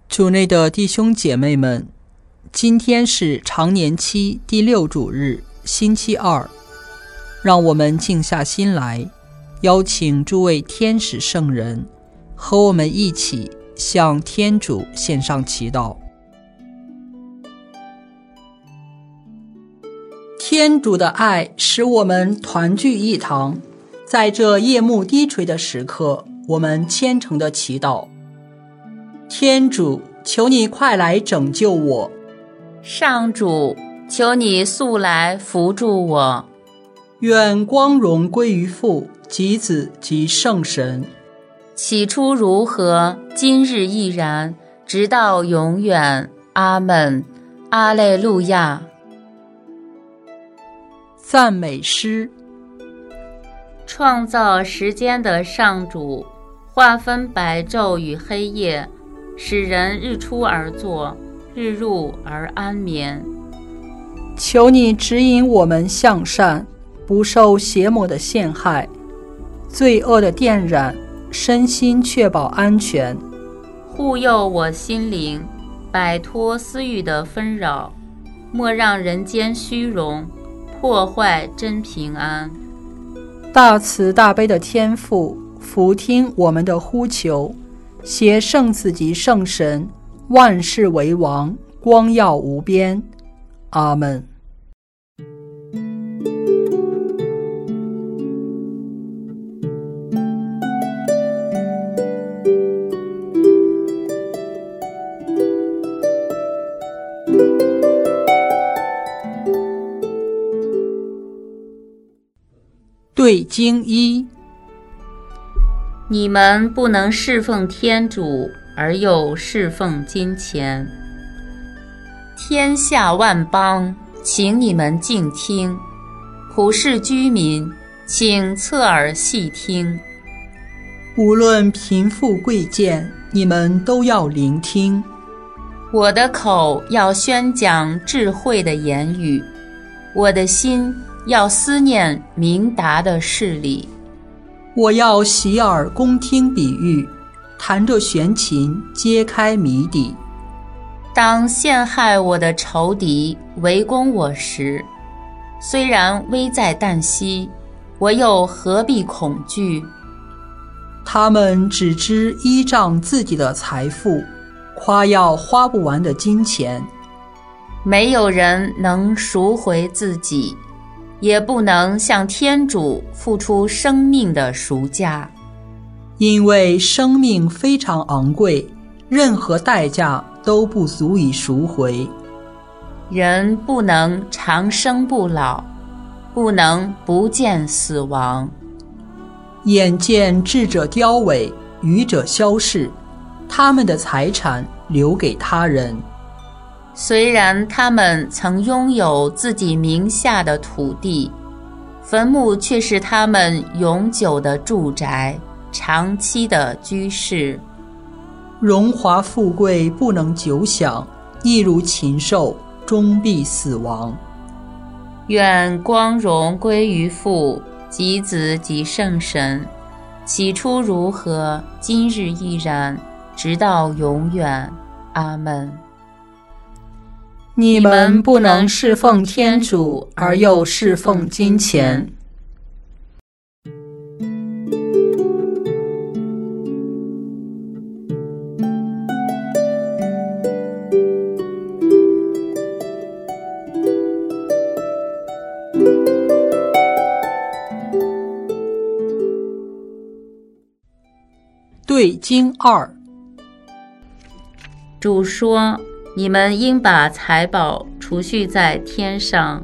主内的弟兄姐妹们，今天是常年期第6主日，星期二，让我们静下心来，邀请诸位天使圣人和我们一起向天主献上祈祷。天主的爱使我们团聚一堂，在这夜幕低垂的时刻，我们虔诚地祈祷。天主，求你快来拯救我。 上主，求你速来扶助我。 愿光荣归于父及子及圣神。 起初如何，今日亦然，直到永远。阿们。阿肋路亚。 赞美诗。 创造时间的上主，划分白昼与黑夜，使人日出而作，日入而安眠。 求你指引我们向善，不受邪魔的陷害，罪恶的电染，身心确保安全。 护佑我心灵，摆脱私欲的纷扰，莫让人间虚荣破坏真平安。 大慈大悲的天父，俯听我们的呼求，携圣子及圣神，万世为王，光耀无边。阿们。对经一， 你们不能侍奉天主而又侍奉金钱。天下万邦，请你们静听；普世居民，请侧耳细听。 无论贫富贵贱，你们都要聆听。 我的口要宣讲智慧的言语，我的心要思念明达的事理。 我要洗耳恭听比喻，弹着弦琴揭开谜底。 当陷害我的仇敌围攻我时，虽然危在旦夕，我又何必恐惧？ 他们只知依仗自己的财富，夸耀花不完的金钱。 没有人能赎回自己，也不能向天主付出生命的赎价， 因为生命非常昂贵，任何代价都不足以赎回。 人不能长生不老，不能不见死亡。 眼见智者凋萎，愚者消逝，他们的财产留给他人。 虽然他们曾拥有自己名下的土地，坟墓却是他们永久的住宅，长期的居室。 荣华富贵不能久享，一如禽兽，终必死亡。 愿光荣归于父及子及圣神，起初如何，今日亦然，直到永远。阿们。 你们不能侍奉天主而又侍奉金钱。对经二。 主说，你们应把财宝储蓄在天上。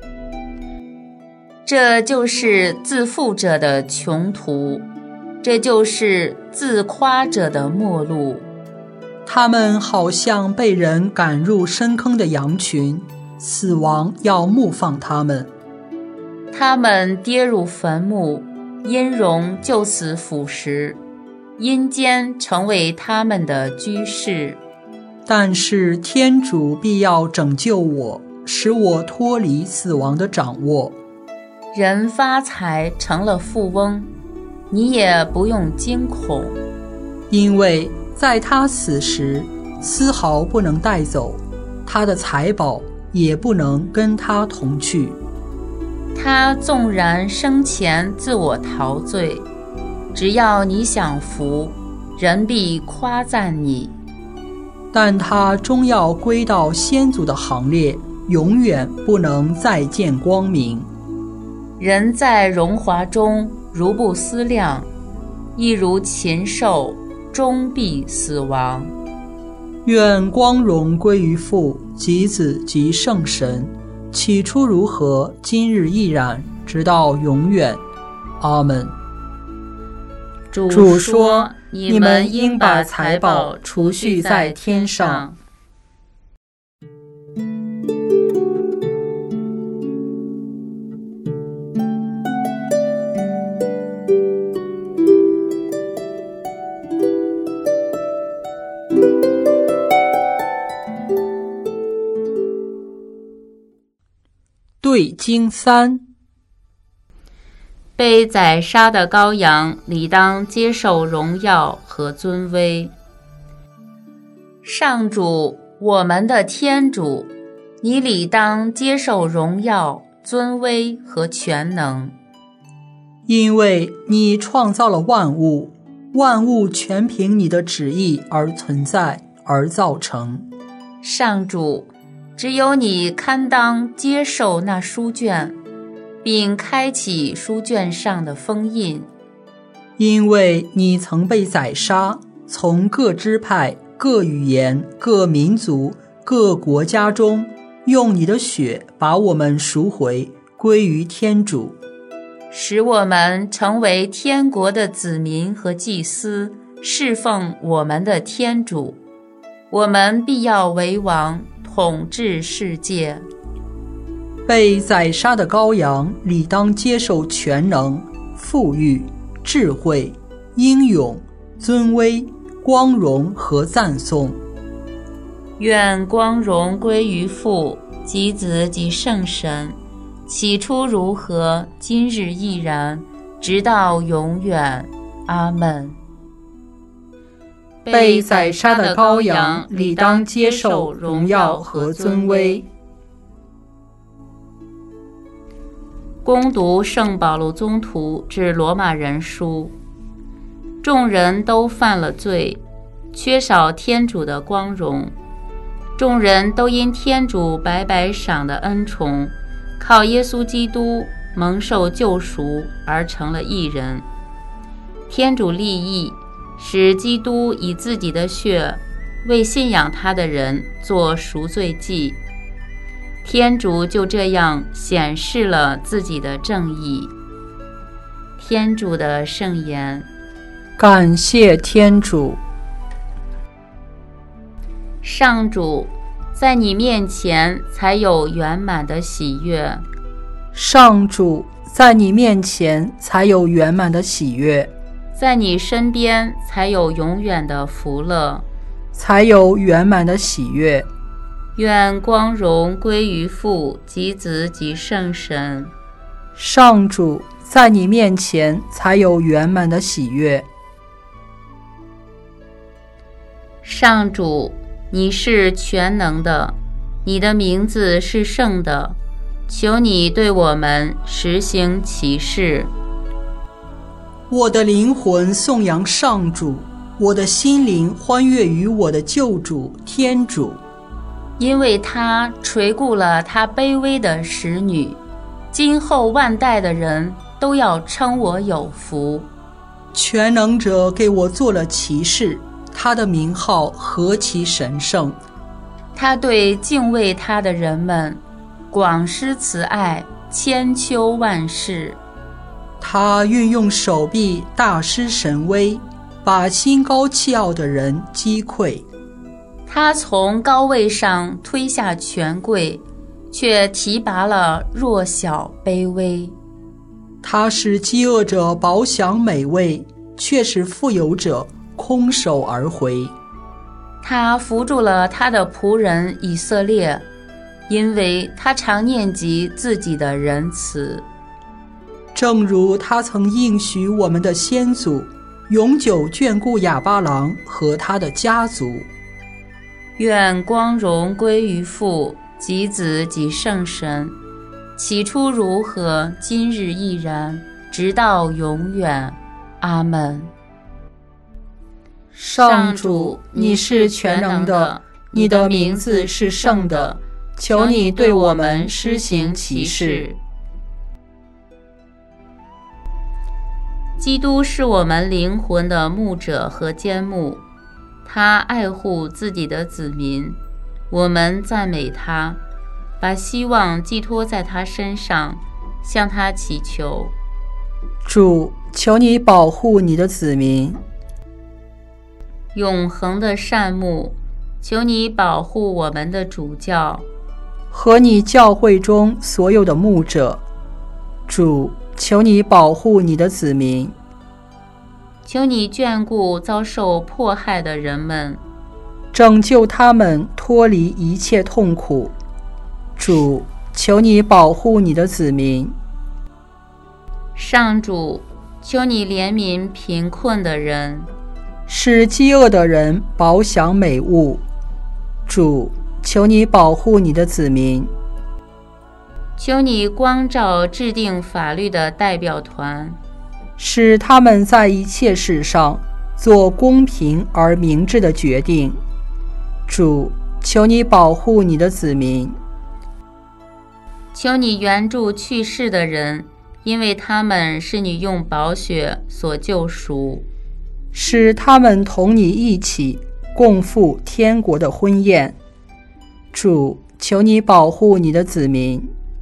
这就是自负者的穷途，这就是自夸者的末路。 他们好像被人赶入深坑的羊群，死亡要牧放他们。 他们跌入坟墓，阴容就此腐蚀，阴间成为他们的居室。 但是天主必要拯救我，使我脱离死亡的掌握。 人发财成了富翁，你也不用惊恐， 因为在他死时， 丝毫不能带走，他的财宝也不能跟他同去。 他纵然生前自我陶醉，只要你享福，人必夸赞你。 但他终要归到先祖的行列，永远不能再见光明。 人在荣华中如不思量，亦如禽兽，终必死亡。 愿光荣归于父及子及圣神，起初如何，今日亦然，直到永远。阿们。 主说：你们应把财宝储蓄在天上。 对经3， 被宰杀的羔羊理当接受荣耀和尊威。上主，我们的天主，你理当接受荣耀、尊威和全能， 因为你创造了万物，万物全凭你的旨意而存在而造成。 上主，只有你堪当接受那书卷，并开启书卷上的封印， 因为你曾被宰杀，从各支派、各语言、各民族、各国家中，用你的血把我们赎回，归于天主， 使我们成为天国的子民和祭司，侍奉我们的天主。我们必要为王，统治世界。 被宰杀的羔羊理当接受全能、富裕、智慧、英勇、尊威、光荣和赞颂。 愿光荣归于父及子及圣神，起初如何，今日亦然，直到永远。阿们。 被宰杀的羔羊理当接受荣耀和尊威。 恭读圣保禄宗徒致罗马人书。众人都犯了罪，缺少天主的光荣。众人都因天主白白赏的恩宠，靠耶稣基督蒙受救赎而成了义人。天主立意，使基督以自己的血为信仰他的人做赎罪祭。天主就这样显示了自己的正义。天主的圣言。 感谢天主。 上主，在你面前才有圆满的喜悦。 上主，在你面前才有圆满的喜悦。 在你身边才有永远的福乐， 才有圆满的喜悦。 愿光荣归于父及子及圣神。 上主，在你面前才有圆满的喜悦。 上主，你是全能的，你的名字是圣的，求你对我们实行启示。 我的灵魂颂扬上主，我的心灵欢悦于我的救主天主， 因为他垂顾了他卑微的使女，今后万代的人都要称我有福。 全能者给我做了骑士，他的名号何其神圣！ 他对敬畏他的人们广施慈爱，千秋万世。 他运用手臂大施神威，把心高气傲的人击溃。 他从高位上推下权贵，却提拔了弱小卑微。 他使饥饿者饱享美味，却使富有者空手而回。 他扶助了他的仆人以色列，因为他常念及自己的仁慈。 正如他曾应许我们的先祖，永久眷顾亚巴郎和他的家族。 愿光荣归于父及子及圣神，起初如何，今日亦然，直到永远。阿们。 上主，你是全能的，你的名字是圣的，求你对我们施行奇事。 基督是我们灵魂的牧者和监牧，他爱护自己的子民，我们赞美他，把希望寄托在他身上，向他祈求。 主，求你保护你的子民。 永恒的善牧，求你保护我们的主教和你教会中所有的牧者。主，求你保护你的子民。 求你眷顾遭受迫害的人们， 拯救他们脱离一切痛苦。主，求你保护你的子民。 上主，求你怜悯贫困的人， 使饥饿的人饱享美物。主，求你保护你的子民。 求你光照制定法律的代表团， 使他们在一切事上做公平而明智的决定。主，求你保护你的子民。 求你援助去世的人，因为他们是你用宝血所救赎， 使他们同你一起共赴天国的婚宴。主，求你保护你的子民。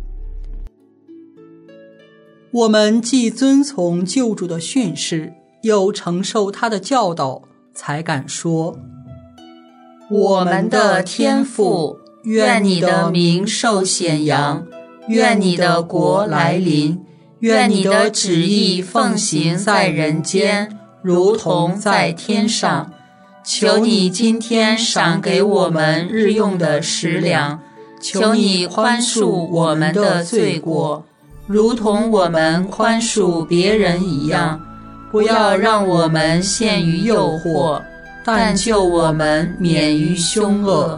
我们既遵从救主的训示，又承受他的教导，才敢说： 我们的天父，愿你的名受显扬，愿你的国来临，愿你的旨意奉行在人间，如同在天上。求你今天赏给我们日用的食粮，求你宽恕我们的罪过，如同我们宽恕别人一样，不要让我们陷于诱惑，但救我们免于凶恶。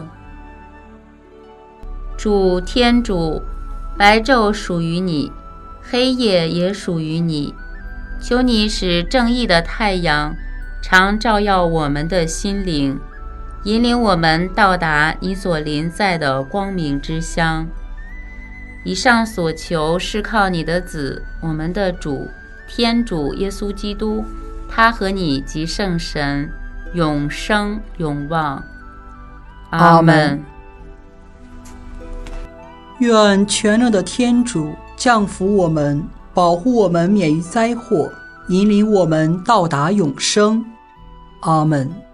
主天主，白昼属于你，黑夜也属于你，求你使正义的太阳常照耀我们的心灵，引领我们到达你所临在的光明之乡。以上所求是靠你的子，我们的主天主耶稣基督，他和你及圣神永生永旺。阿们。 愿全能的天主降福我们，保护我们免于灾祸，引领我们到达永生。阿们。